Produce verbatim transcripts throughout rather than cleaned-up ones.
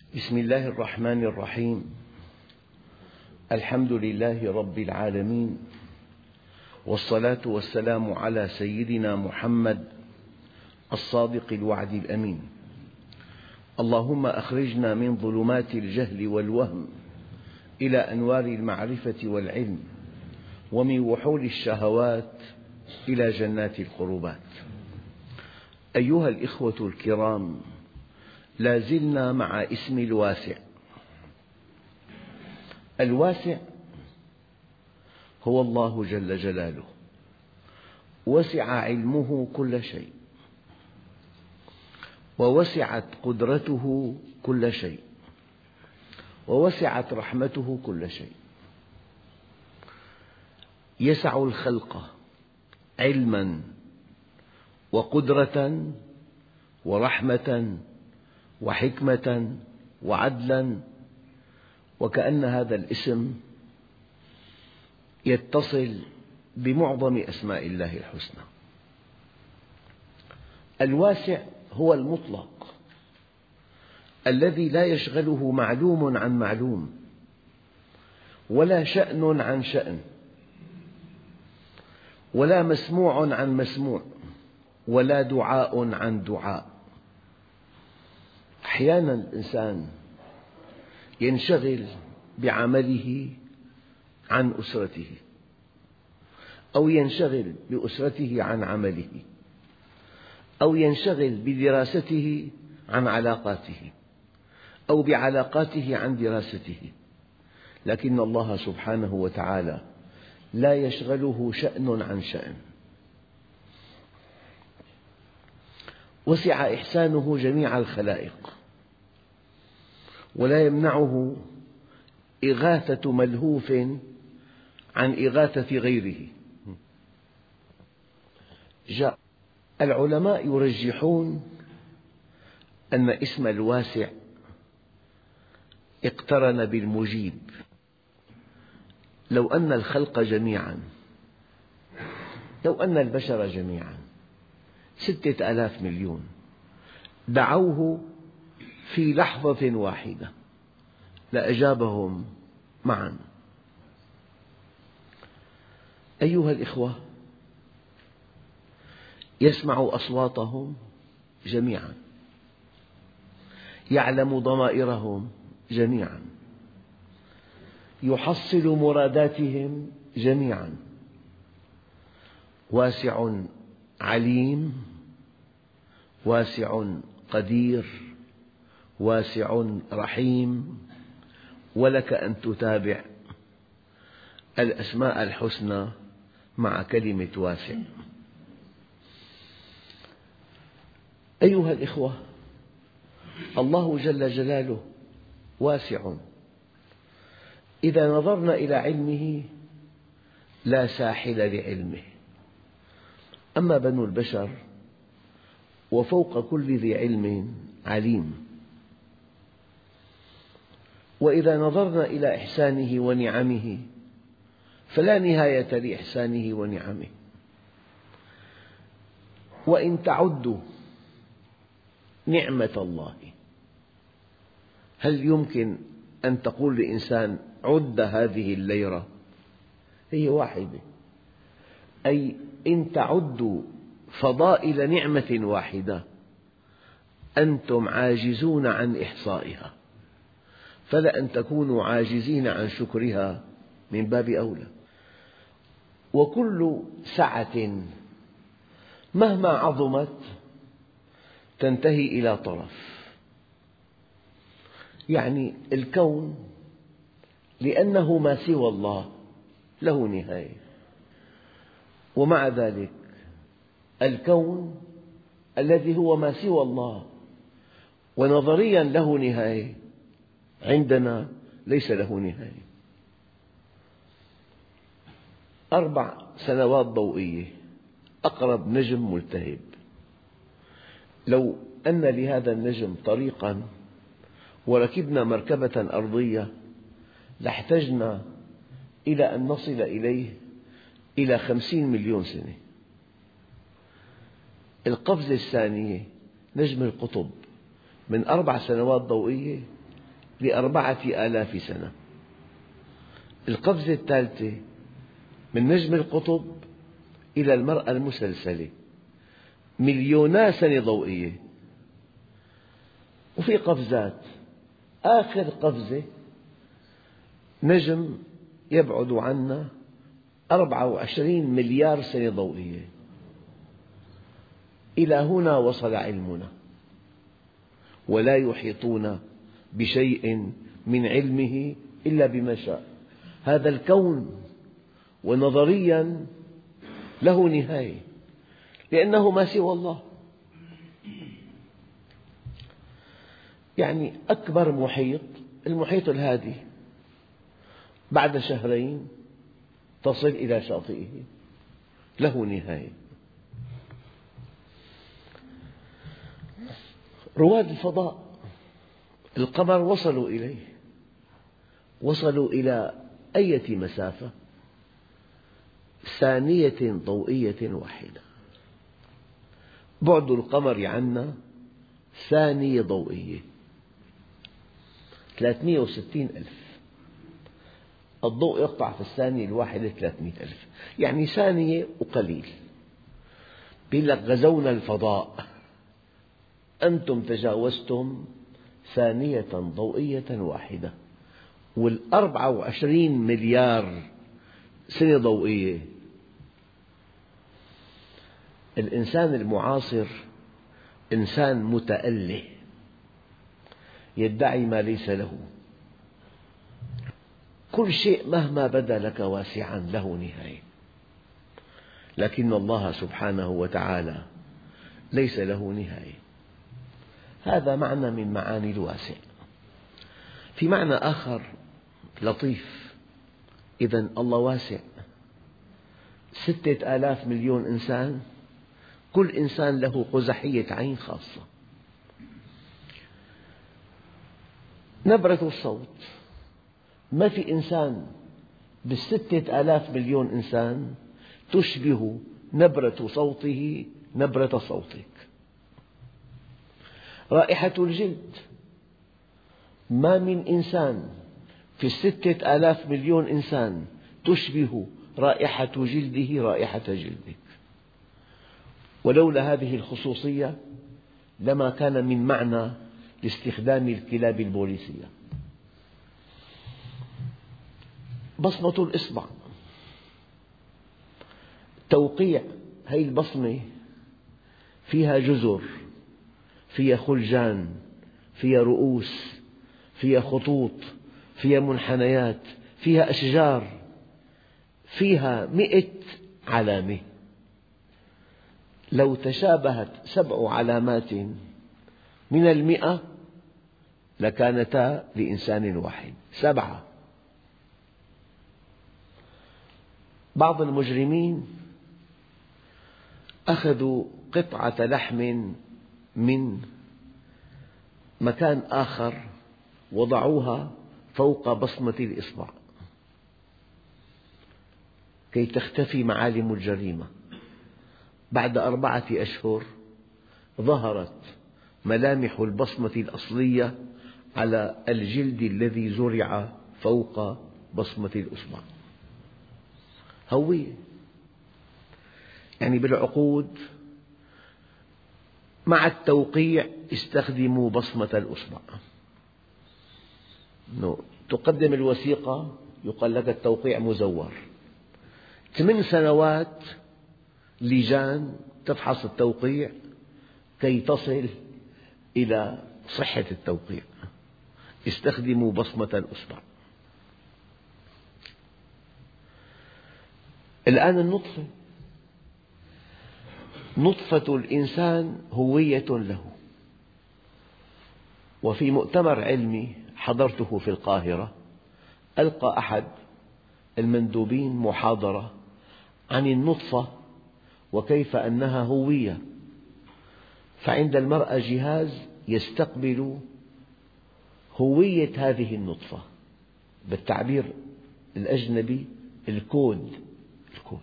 بسم الله الرحمن الرحيم. الحمد لله رب العالمين، والصلاة والسلام على سيدنا محمد الصادق الوعد الأمين. اللهم أخرجنا من ظلمات الجهل والوهم إلى أنوار المعرفة والعلم، ومن وحول الشهوات إلى جنات القربات. أيها الإخوة الكرام، لا زلنا مع اسم الواسع. الواسع هو الله جل جلاله، وسع علمه كل شيء، ووسعت قدرته كل شيء، ووسعت رحمته كل شيء. يسع الخلق علما وقدرة ورحمة وحكمة وعدلا، وكأن هذا الاسم يتصل بمعظم أسماء الله الحسنى. الواسع هو المطلق الذي لا يشغله معلوم عن معلوم، ولا شأن عن شأن، ولا مسموع عن مسموع، ولا دعاء عن دعاء. أحيانا الإنسان ينشغل بعمله عن أسرته، أو ينشغل بأسرته عن عمله، أو ينشغل بدراسته عن علاقاته، أو بعلاقاته عن دراسته، لكن الله سبحانه وتعالى لا يشغله شأن عن شأن. وسع إحسانه جميع الخلائق، ولا يمنعه إغاثة ملهوف عن إغاثة غيره. جاء العلماء يرجحون أن اسم الواسع اقترن بالمجيب. لو أن الخلق جميعا، لو أن البشر جميعا ستة آلاف مليون دعوه في لحظة واحدة لأجابهم معا. أيها الإخوة، يسمع أصواتهم جميعا، يعلم ضمائرهم جميعا، يحصل مراداتهم جميعا. واسع عليم، واسع قدير، واسع رحيم. ولك أن تتابع الأسماء الحسنى مع كلمة واسع. أيها الإخوة، الله جل جلاله واسع. إذا نظرنا إلى علمه لا ساحل لعلمه. أما بنو البشر وفوق كل ذي علم عليم. وإذا نظرنا إلى إحسانه ونعمه فلا نهاية لإحسانه ونعمه. وإن تعدوا نعمة الله، هل يمكن أن تقول لإنسان عد هذه الليرة؟ هي واحدة. أي إن تعدوا فضائل نعمة واحدة أنتم عاجزون عن إحصائها، فلأن تكونوا عاجزين عن شكرها من باب أولى. وكل سعة مهما عظمت تنتهي إلى طرف. يعني الكون لأنه ما سوى الله له نهاية، ومع ذلك الكون الذي هو ما سوى الله ونظريا له نهاية عندنا ليس له نهاية. أربع سنوات ضوئية أقرب نجم ملتهب. لو أن لهذا النجم طريقا وركبنا مركبة أرضية لاحتجنا إلى أن نصل إليه إلى خمسين مليون سنة. القفزة الثانية نجم القطب من أربع سنوات ضوئية لأربعة آلاف سنة. القفزة الثالثة من نجم القطب إلى المرأة المسلسلة مليونا سنة ضوئية. وفي قفزات، آخر قفزة نجم يبعد عنا أربعة وعشرين مليار سنة ضوئية. إلى هنا وصل علمنا، ولا يحيطون بشيء من علمه إلا بما شاء. هذا الكون ونظريا له نهاية، لأنه ما سوى الله. يعني أكبر محيط المحيط الهادي، بعد شهرين تصل إلى شاطئه، له نهاية. رواد الفضاء القمر وصلوا إليه، وصلوا إلى أية مسافة؟ ثانية ضوئية واحدة. بعد القمر عنا ثانية ضوئية، ثلاثمئة وستين ألف. الضوء يقطع في الثانية الواحدة ثلاثمئة ألف، يعني ثانية وقليل. يقول لك غزونا الفضاء، أنتم تجاوزتم ثانية ضوئية واحدة، والأربعة وعشرين مليار سنة ضوئية. الإنسان المعاصر إنسان متأله، يدعي ما ليس له. كل شيء مهما بدا لك واسعا له نهاية، لكن الله سبحانه وتعالى ليس له نهاية. هذا معنى من معاني الواسع. في معنى آخر لطيف، إذن الله واسع، ستة آلاف مليون إنسان، كل إنسان له قزحية عين خاصة. نبرة الصوت، ما في إنسان بالستة آلاف مليون إنسان تشبه نبرة صوته نبرة صوتك. رائحة الجلد، ما من إنسان في الستة آلاف مليون إنسان تشبه رائحة جلده رائحة جلدك. ولولا هذه الخصوصية لما كان من معنى لاستخدام الكلاب البوليسية. بصمة الإصبع، توقيع، هذه البصمة فيها جزر، فيها خلجان، فيها رؤوس، فيها خطوط، فيها منحنيات، فيها أشجار، فيها مئة علامة. لو تشابهت سبع علامات من المئة لكانتا لإنسان واحد، سبعة. بعض المجرمين أخذوا قطعة لحم من مكان آخر وضعوها فوق بصمة الإصبع كي تختفي معالم الجريمة. بعد أربعة أشهر ظهرت ملامح البصمة الأصلية على الجلد الذي زرع فوق بصمة الإصبع. هوية، يعني بالعقود مع التوقيع استخدموا بصمة الإصبع. تقدم الوثيقة يقال لك التوقيع مزور. ثمان سنوات لجان تفحص التوقيع كي تصل إلى صحة التوقيع، استخدموا بصمة الإصبع. الآن النطفة، نطفة الإنسان هوية له. وفي مؤتمر علمي حضرته في القاهرة ألقى أحد المندوبين محاضرة عن النطفة وكيف أنها هوية. فعند المرأة جهاز يستقبل هوية هذه النطفة، بالتعبير الأجنبي الكود الكود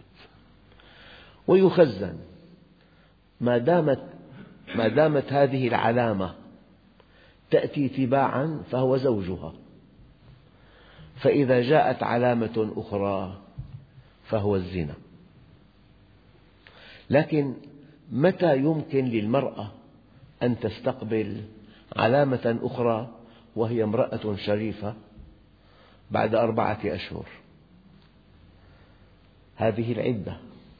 ويخزن. ما دامت ما دامت هذه العلامة تأتي تباعا فهو زوجها، فإذا جاءت علامة أخرى فهو الزنا. لكن متى يمكن للمرأة أن تستقبل علامة أخرى وهي امرأة شريفة؟ بعد أربعة أشهر، هذه العدة،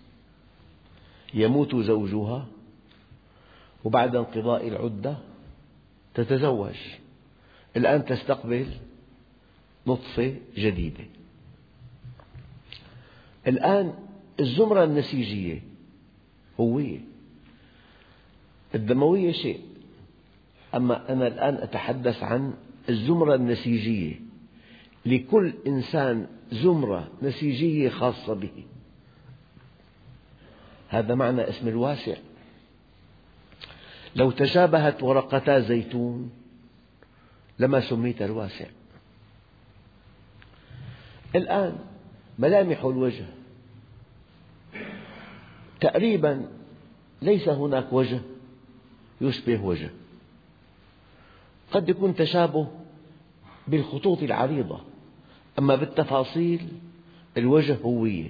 يموت زوجها وبعد انقضاء العدة تتزوج، الآن تستقبل نطفة جديدة. الآن الزمرة النسيجية هوية، الدموية شيء، أما أنا الآن أتحدث عن الزمرة النسيجية، لكل إنسان زمرة نسيجية خاصة به. هذا معنى اسم الواسع. لو تشابهت ورقتا زيتون لما سميت الواسع. الآن ملامح الوجه تقريبا ليس هناك وجه يشبه وجه، قد يكون تشابه بالخطوط العريضة، أما بالتفاصيل الوجه هوية.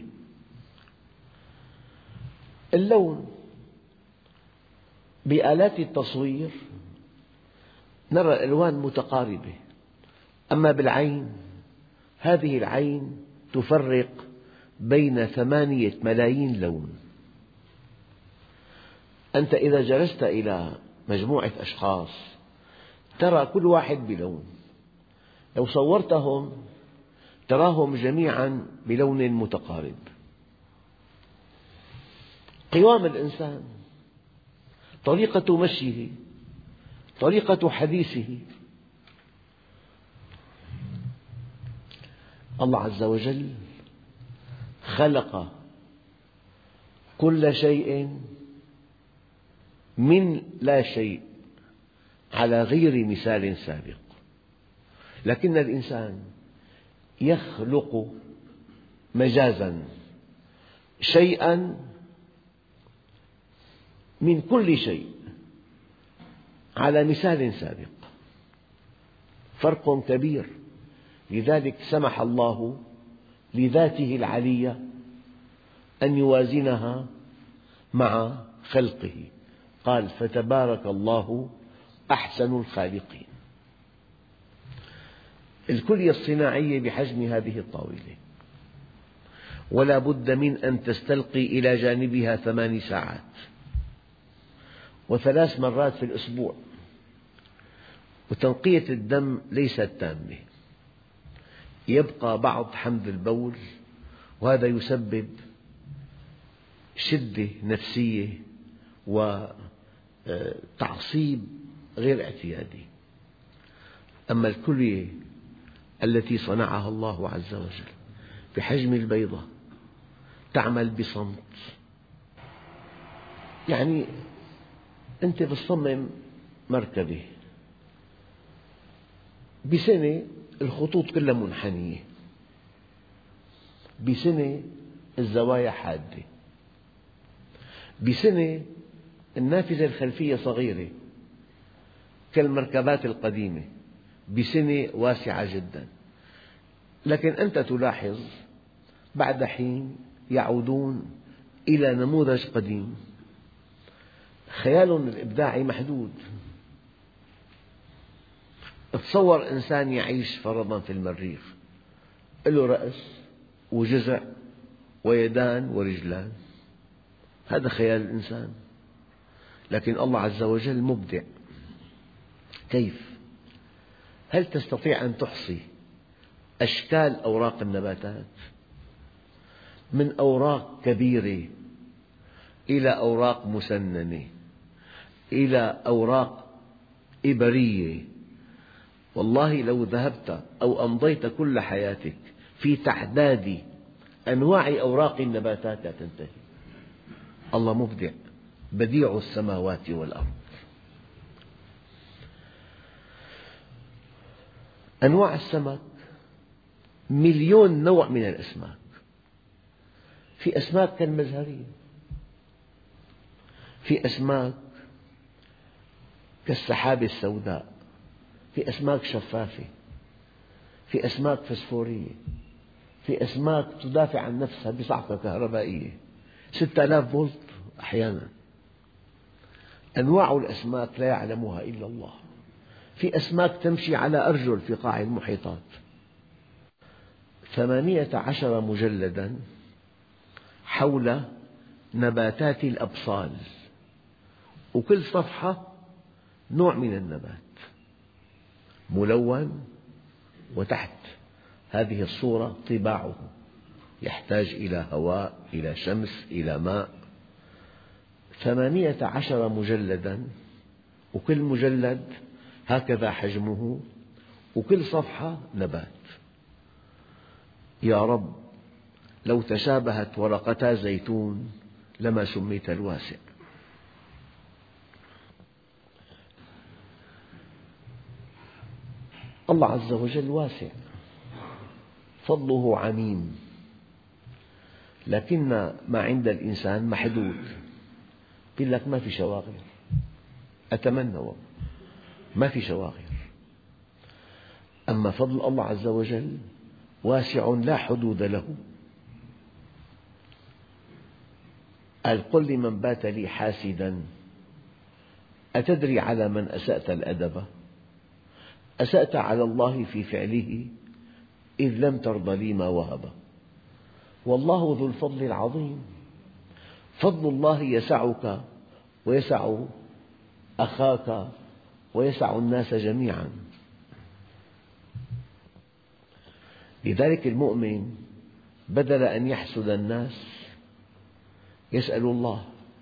اللون بآلات التصوير نرى الألوان متقاربة، أما بالعين هذه العين تفرق بين ثمانية ملايين لون. أنت إذا جلست إلى مجموعة أشخاص ترى كل واحد بلون، لو صورتهم تراهم جميعا بلون متقارب. قوام الإنسان، طريقة مشيه، طريقة حديثه، الله عز وجل خلق كل شيء من لا شيء على غير مثال سابق، لكن الإنسان يخلق مجازا شيئا من كل شيء على مثال سابق، فرق كبير. لذلك سمح الله لذاته العلية أن يوازنها مع خلقه، قال فتبارك الله أحسن الخالقين. الكلية الصناعية بحجم هذه الطاولة، ولا بد من أن تستلقي إلى جانبها ثمان ساعات وثلاث مرات في الأسبوع، وتنقية الدم ليست تامة، يبقى بعض حمض البول، وهذا يسبب شدة نفسية وتعصيب غير اعتيادي. أما الكلية التي صنعها الله عز وجل بحجم البيضة تعمل بصمت، يعني أنت بتصمم مركبة بسنة الخطوط كلها منحنية، بسنة الزوايا حادة، بسنة النافذة الخلفية صغيرة كالمركبات القديمة، بسنة واسعة جدا. لكن أنت تلاحظ بعد حين يعودون إلى نموذج قديم، خيالهم الإبداعي محدود. تصور إنسان يعيش فرضا في المريخ، له رأس وجذع ويدان ورجلان، هذا خيال الإنسان، لكن الله عز وجل مبدع. كيف؟ هل تستطيع أن تحصي أشكال أوراق النباتات من أوراق كبيرة إلى أوراق مسننة إلى أوراق إبرية؟ والله لو ذهبت أو أمضيت كل حياتك في تعداد أنواع أوراق النباتات لا تنتهي. الله مبدع، بديع السماوات والأرض. أنواع السمك مليون نوع من الأسماك، في أسماك كالمزهرية، في أسماك كالسحابة السوداء، في أسماك شفافة، في أسماك فسفورية، في أسماك تدافع عن نفسها بصعقة كهربائية ستة آلاف فولت أحيانا. أنواع الأسماك لا يعلمها إلا الله. في أسماك تمشي على أرجل في قاع المحيطات. ثمانية عشر مجلدا حول نباتات الأبصال، وكل صفحة نوع من النبات ملون، وتحت هذه الصورة طباعه، يحتاج إلى هواء، إلى شمس، إلى ماء. ثمانية عشر مجلدا، وكل مجلد هكذا حجمه، وكل صفحة نبات. يا رب، لو تشابهت ورقتا زيتون لما سميت الواسع. الله عز وجل واسع، فضله عميم، لكن ما عند الإنسان محدود. يقول لك ما في شواغر، أتمنى والله ما في شواغر. أما فضل الله عز وجل واسع لا حدود له. قال: قل لمن بات لي حاسدا أتدري على من أسأت الأدب؟ أسأت على الله في فعله إذ لم ترض لي ما وهب. والله ذو الفضل العظيم، فضل الله يسعك ويسع أخاك ويسع الناس جميعا. لذلك المؤمن بدل أن يحسد الناس يسأل الله.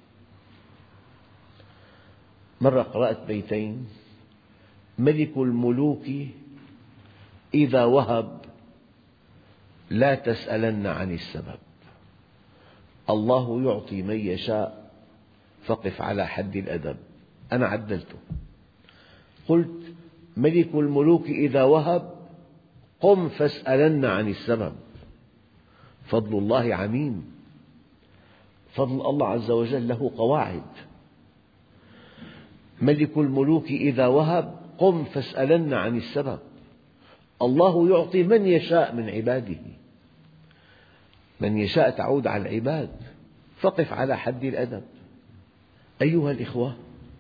مرة قرأت بيتين: ملك الملوك إذا وهب لا تسألن عن السبب، الله يعطي من يشاء فقف على حد الأدب. أنا عدلته، قلت: ملك الملوك إذا وهب قم فاسألن عن السبب. فضل الله عميم، فضل الله عز وجل له قواعد. ملك الملوك إذا وهب قم فاسألن عن السبب، الله يعطي من يشاء من عباده. من يشاء تعود على العباد، فقف على حد الأدب. أيها الإخوة،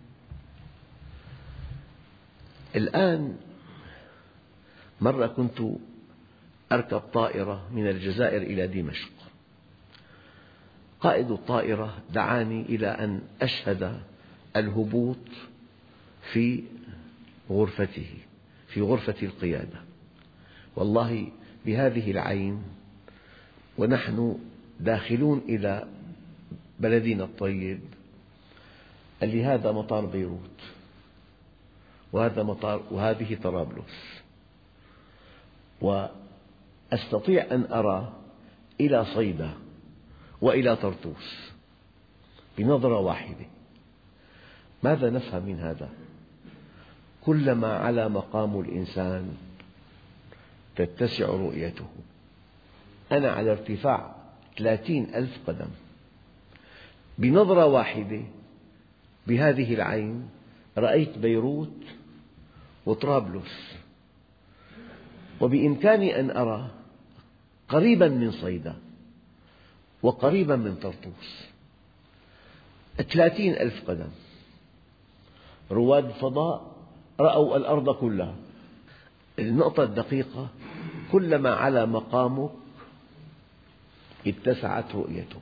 الآن مرة كنت أركب طائرة من الجزائر إلى دمشق. قائد الطائرة دعاني إلى أن أشهد الهبوط في غرفته، في غرفة القيادة. والله بهذه العين ونحن داخلون إلى بلدنا الطيب، قال لي: هذا مطار بيروت، وهذا مطار وهذه طرابلس، وأستطيع أن أرى إلى صيدا وإلى طرطوس بنظرة واحدة. ماذا نفهم من هذا؟ كلما علا مقام الإنسان تتسع رؤيته. أنا على ارتفاع ثلاثين ألف قدم، بنظرة واحدة بهذه العين رأيت بيروت وطرابلس، وبإمكاني أن أرى قريبا من صيدا وقريبا من طرطوس. ثلاثين ألف قدم. رواد الفضاء رأوا الأرض كلها. النقطة الدقيقة: كلما علا مقامك اتسعت رؤيتك،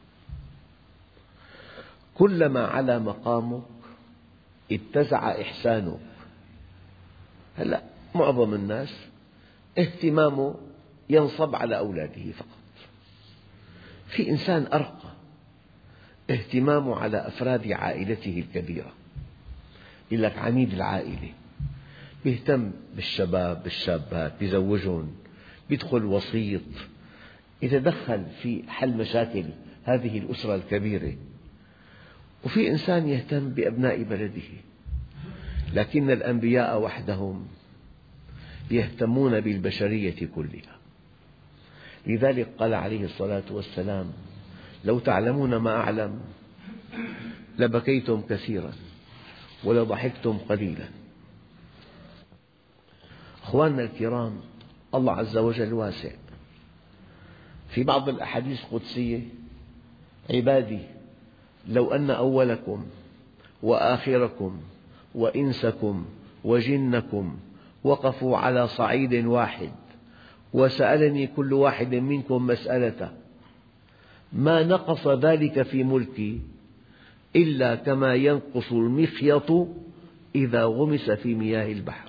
كلما علا مقامك اتسع إحسانك. هلأ معظم الناس اهتمامه ينصب على أولاده فقط. في إنسان أرقى، اهتمامه على أفراد عائلته الكبيرة. يقول لك عميد العائلة، يهتم بالشباب بالشابات، يزوجهم، يدخل وسيط، يتدخل في حل مشاكل هذه الأسرة الكبيرة. وفي إنسان يهتم بأبناء بلده، لكن الأنبياء وحدهم يهتمون بالبشرية كلها. لذلك قال عليه الصلاة والسلام: لو تعلمون ما أعلم لبكيتم كثيرا ولضحكتم قليلا. أخواننا الكرام، الله عز وجل واسع. في بعض الأحاديث القدسية: عبادي لو أن أولكم وآخركم وإنسكم وجنكم وقفوا على صعيد واحد وسألني كل واحد منكم مسألة ما نقص ذلك في ملكي إلا كما ينقص المخيط إذا غمس في مياه البحر.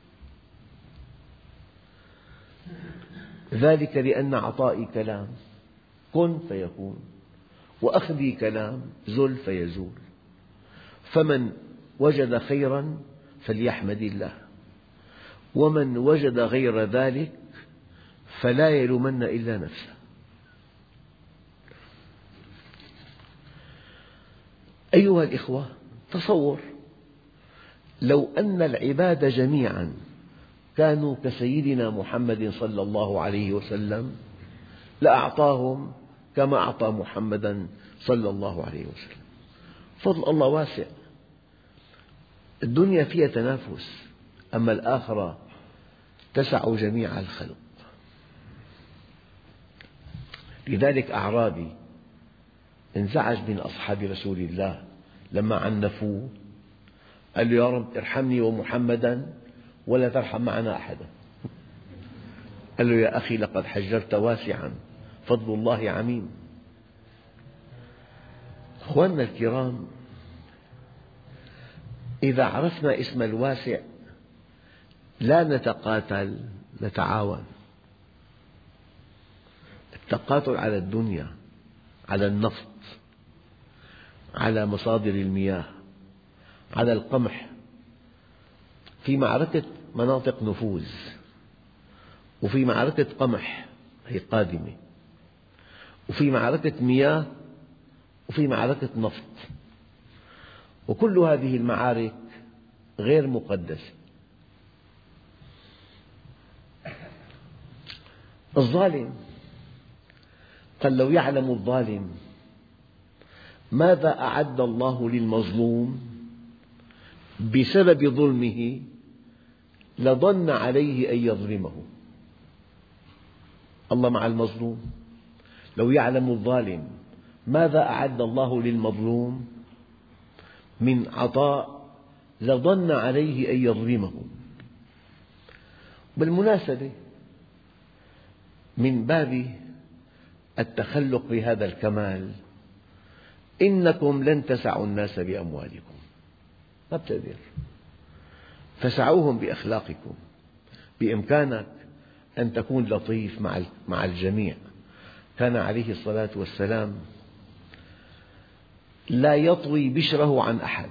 ذلك لأن عطائي كلام كن فيكون، وأخذي كلام زل فيزول. فمن وجد خيرا فليحمد الله، ومن وجد غير ذلك فلا يلومن إلا نفسه. أيها الإخوة، تصور لو أن العباد جميعا كانوا كسيدنا محمد صلى الله عليه وسلم لأعطاهم كما أعطى محمدا صلى الله عليه وسلم. فضل الله واسع. الدنيا فيها تنافس، أما الآخرة تسع جميع الخلق. لذلك أعرابي انزعج من أصحاب رسول الله لما عنفوه، قال له: يا رب ارحمني ومحمدا ولا ترحم معنا أحدا. قال له: يا أخي لقد حجرت واسعا، فضل الله عميم. أخواننا الكرام، إذا عرفنا اسم الواسع لا نتقاتل، نتعاون. التقاتل على الدنيا، على النفط، على مصادر المياه، على القمح، في معركة مناطق نفوذ، وفي معركة قمح هي قادمة، وفي معركة مياه، وفي معركة نفط، وكل هذه المعارك غير مقدسة. الظالم قال: لو يعلم الظالم ماذا أعد الله للمظلوم بسبب ظلمه لظن عليه أن يظلمه. الله مع المظلوم. لو يعلم الظالم ماذا أعد الله للمظلوم من عطاء لظن عليه أن يظلمه. بالمناسبة، من باب التخلق بهذا الكمال: إنكم لن تسعوا الناس بأموالكم، ما بتقدر، فسعوهم بأخلاقكم. بإمكانك أن تكون لطيف مع الجميع. كان عليه الصلاة والسلام لا يطوي بشره عن أحد.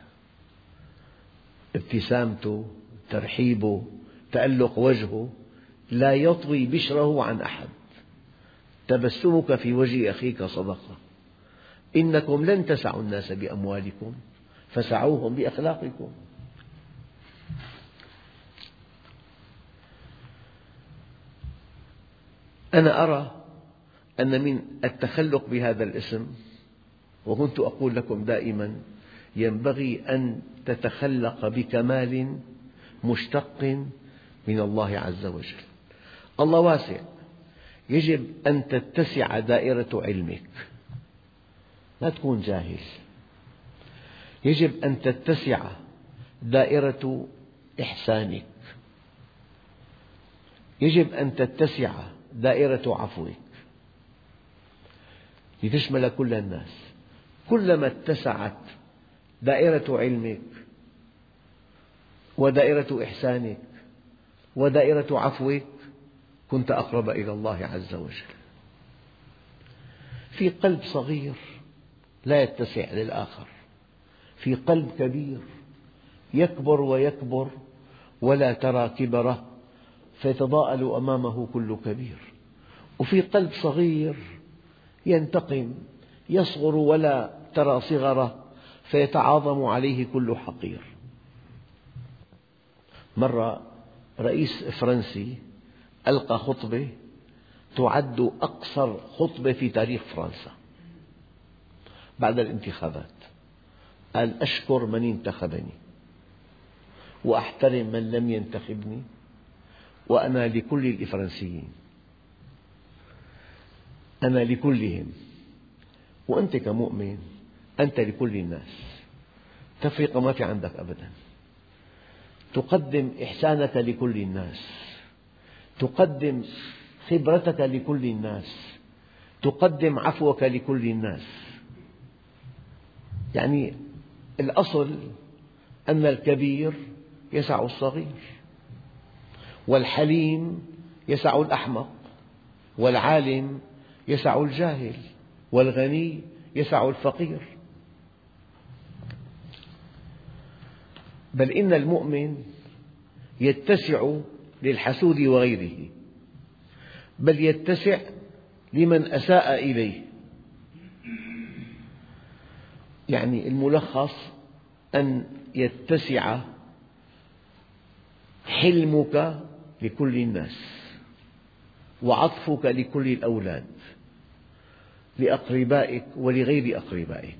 ابتسامته، ترحيبه، تألق وجهه، لا يطوي بشره عن أحد. تبسمك في وجه أخيك صدقة. إنكم لن تسعوا الناس بأموالكم فسعوهم بأخلاقكم. أنا أرى أن من التخلق بهذا الاسم، وكنت أقول لكم دائما ينبغي أن تتخلق بكمال مشتق من الله عز وجل. الله واسع، يجب أن تتسع دائرة علمك، لا تكون جاهل. يجب أن تتسع دائرة إحسانك، يجب أن تتسع دائرة عفوك لتشمل كل الناس. كلما اتسعت دائرة علمك ودائرة إحسانك ودائرة عفوك كنت أقرب إلى الله عز وجل. في قلب صغير لا يتسع للآخر، في قلب كبير يكبر ويكبر ولا ترى كبره فيتضاءل أمامه كل كبير، وفي قلب صغير ينتقم يصغر ولا ترى صغره فيتعاظم عليه كل حقير. مرة رئيس فرنسي ألقى خطبة تعد أقصر خطبة في تاريخ فرنسا بعد الانتخابات. قال: أشكر من انتخبني وأحترم من لم ينتخبني، وأنا لكل الفرنسيين، أنا لكلهم. وأنت كمؤمن أنت لكل الناس، تفرقة ما في عندك أبدا. تقدم إحسانك لكل الناس، تقدم خبرتك لكل الناس، تقدم عفوك لكل الناس. يعني الأصل أن الكبير يسع الصغير، والحليم يسع الأحمق، والعالم يسع الجاهل، والغني يسع الفقير. بل إن المؤمن يتسع للحسود وغيره، بل يتسع لمن أساء إليه. يعني الملخص أن يتسع حلمك لكل الناس، وعطفك لكل الأولاد، لأقربائك ولغير أقربائك.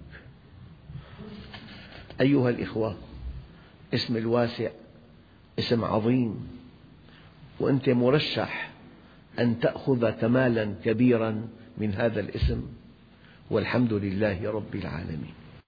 أيها الإخوة، اسم الواسع اسم عظيم، وأنت مرشح أن تأخذ كمالا كبيرا من هذا الاسم، والحمد لله رب العالمين.